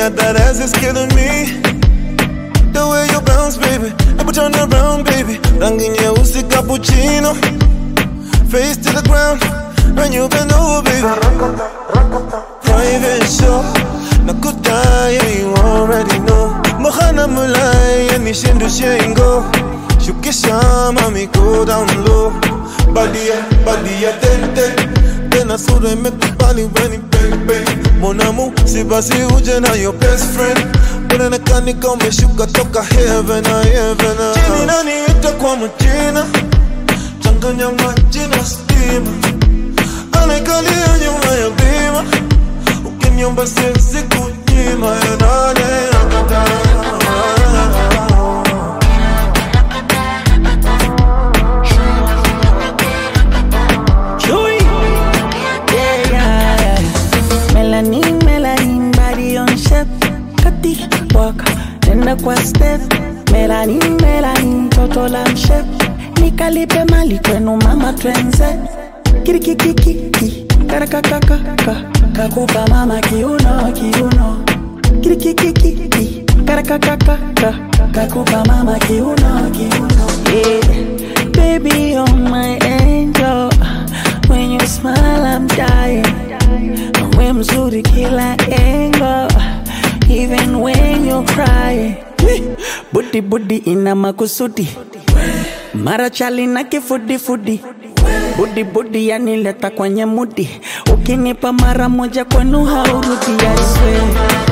that ass is killing me. The way you bounce, baby, ever turn around, baby. Rangi nyeusi cappuccino, face to the ground, when you bend over, baby. Private show, nakudaya, you already know. Mohana mulai, yani shindu shengo. Shukisha, mami, go down low. Badia, ten asure me kupali weni, baby. Mon amour, si basi uje na your best friend. Kuna nakani kome shuka toka heaven. Chini nani ita kwa mchina, changanya majina stima. Anekalia nyuma ya bima, ukiniomba sisi kunyima ya nane nakata. Melanin, body on shape. Kati, walk, nenda kwa step. Melanin, total am shape. Nikalipe mali kwenu mama twenze. Kirikikiki, karakakakaka. Kakupa mama kiuno. Kirikikiki, karakakakaka. Kakupa mama kiuno. Yeah, baby, you're my angel. When you smile, I'm dying. We're mzuri kila angle, even when you're crying. Budi ina makusudi, mara chali na kifudi. Budi yani leta kwenye mudi. Ukinipa mara moja kwenu haurudi, I swear.